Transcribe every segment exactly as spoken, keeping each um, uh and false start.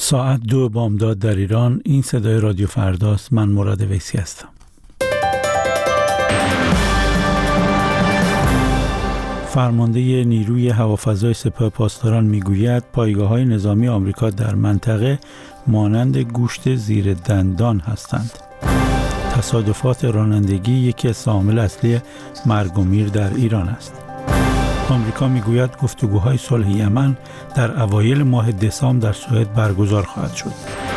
ساعت دو بامداد در ایران. این صدای رادیو فرداست. من مراد ویسی هستم. فرمانده نیروی هوافضای سپاه پاسداران میگوید پایگاه‌های نظامی آمریکا در منطقه مانند گوشت زیر دندان هستند. تصادفات رانندگی یکی از عوامل اصلی مرگ و میر در ایران است. آمریکا میگوید گفتگوهای صلح یمن در اوایل ماه دسامبر در سوئد برگزار خواهد شد.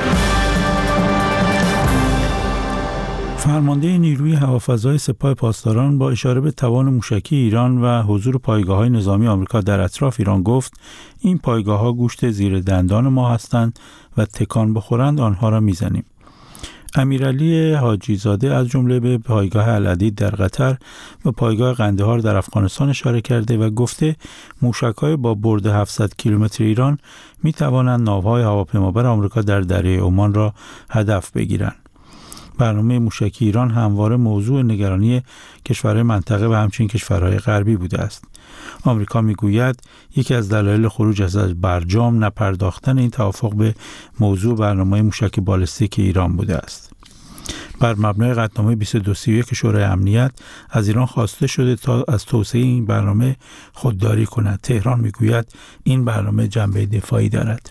فرمانده نیروی هوافضای سپاه پاسداران با اشاره به توان موشکی ایران و حضور پایگاه‌های نظامی آمریکا در اطراف ایران گفت این پایگاه‌ها گوشت زیر دندان ما هستند و تکان بخورند آنها را میزنیم. امیرعلی حاجی زاده از جمله به پایگاه العدید در قطر و پایگاه قندهار در افغانستان اشاره کرده و گفته موشک‌های با برد هفتصد کیلومتر ایران می‌توانند ناوهای هواپیمابر آمریکا در دریای عمان را هدف بگیرند. برنامه موشکی ایران همواره موضوع نگرانی کشورهای منطقه و همچنین کشورهای غربی بوده است. آمریکا میگوید یکی از دلایل خروج از برجام نپرداختن این توافق به موضوع برنامه موشک بالستیک ایران بوده است. بر مبنای قطعنامه بیست و دو سی و یک شورای امنیت از ایران خواسته شده تا از توسعه این برنامه خودداری کند. تهران میگوید این برنامه جنبه دفاعی دارد.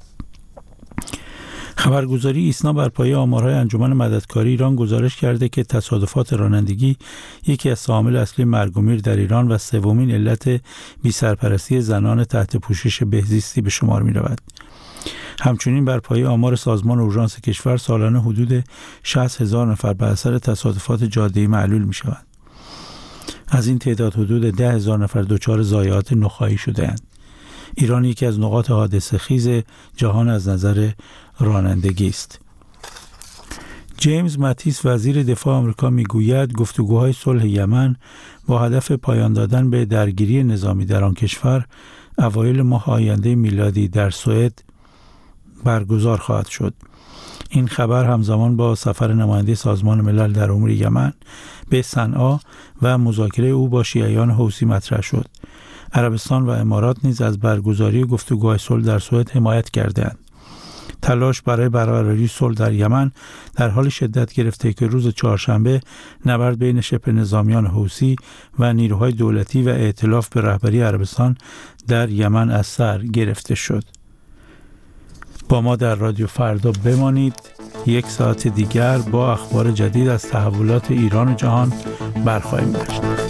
خبرگزاری ایسنا بر پایه آمارهای انجمن مددکاری ایران گزارش کرده که تصادفات رانندگی یکی از عوامل اصلی مرگ و میر در ایران و سومین علت بی‌سرپرستی زنان تحت پوشش بهزیستی به شمار می رود. همچنین بر پایه آمار سازمان اورژانس کشور سالانه حدود شصت هزار نفر بر اثر تصادفات جاده‌ای معلول می شوند. از این تعداد حدود ده هزار نفر دچار ضایعات نخاعی شده‌اند. ایران یکی از نقاط حادثه خیز جهان از نظر رانندگی است. جیمز ماتیس وزیر دفاع آمریکا میگوید گفتگوهای صلح یمن با هدف پایان دادن به درگیری نظامی در آن کشور اوایل ماه آینده میلادی در سوئد برگزار خواهد شد. این خبر همزمان با سفر نماینده سازمان ملل در امور یمن به صنعا و مذاکره او با شیعیان حوثی مطرح شد. عربستان و امارات نیز از برگزاری گفتگوهای صلح در سوئد حمایت کردند. تلاش برای برقراری صلح در یمن در حال شدت گرفته که روز چهارشنبه نبرد بین شبه نظامیان حوثی و نیروهای دولتی و ائتلاف به رهبری عربستان در یمن از سر گرفته شد. با ما در رادیو فردا بمانید. یک ساعت دیگر با اخبار جدید از تحولات ایران و جهان برخواهیم داشت.